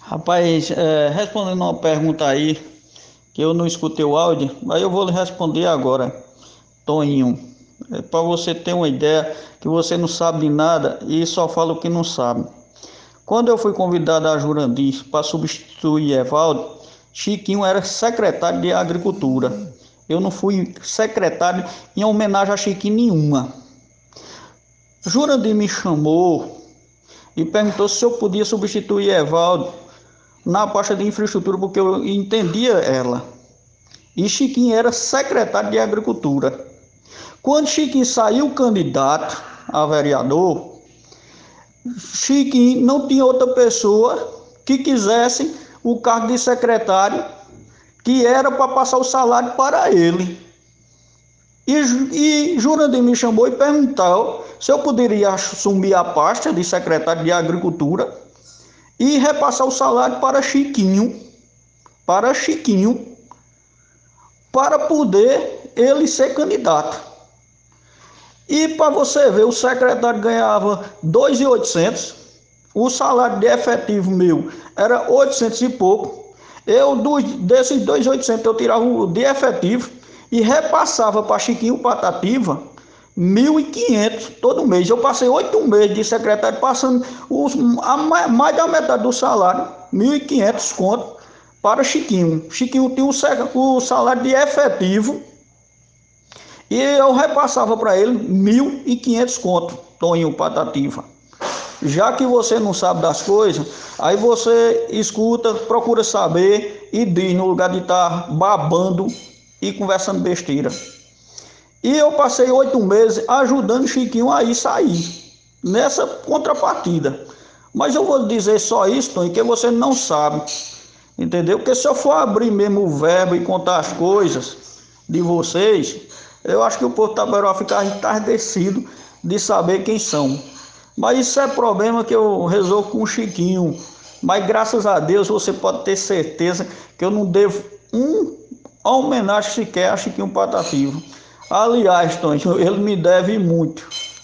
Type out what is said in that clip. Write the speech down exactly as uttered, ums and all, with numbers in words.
Rapaz, é, respondendo uma pergunta aí, que eu não escutei o áudio, mas eu vou lhe responder agora, Toninho. É, para você ter uma ideia que você não sabe de nada e só fala o que não sabe. Quando eu fui convidado a Jurandir para substituir Evaldo, Chiquinho era secretário de Agricultura. Eu não fui secretário em homenagem a Chiquinho nenhuma. Jurandir me chamou e perguntou se eu podia substituir Evaldo na pasta de infraestrutura, porque eu entendia ela. E Chiquinho era secretário de Agricultura. Quando Chiquinho saiu candidato a vereador, Chiquinho não tinha outra pessoa que quisesse o cargo de secretário, que era para passar o salário para ele. E, e Jurandir me chamou e perguntou se eu poderia assumir a pasta de secretário de Agricultura e repassar o salário para Chiquinho, para Chiquinho, para poder ele ser candidato. E para você ver, o secretário ganhava dois mil e oitocentos, o salário de efetivo meu era oitocentos e pouco. Eu, desses dois mil e oitocentos, eu tirava o de efetivo e repassava para Chiquinho Patativa mil e quinhentos todo mês. Eu passei oito meses de secretário passando os, a, mais da metade do salário, mil e quinhentos conto, para Chiquinho. Chiquinho tinha o, o salário de efetivo e eu repassava para ele mil e quinhentos conto, Toninho Patativa. Já que você não sabe das coisas, aí você escuta, procura saber e diz, no lugar de estar babando e conversando besteira. E eu passei oito meses ajudando Chiquinho a ir sair, nessa contrapartida. Mas eu vou dizer só isso, Toninho, que você não sabe, entendeu? Porque se eu for abrir mesmo o verbo e contar as coisas de vocês, eu acho que o povo taberó ficar entardecido de saber quem são. Mas isso é problema que eu resolvo com o Chiquinho. Mas graças a Deus você pode ter certeza que eu não devo um homenagem sequer a Chiquinho Patativa. Aliás, Tonho, ele me deve muito.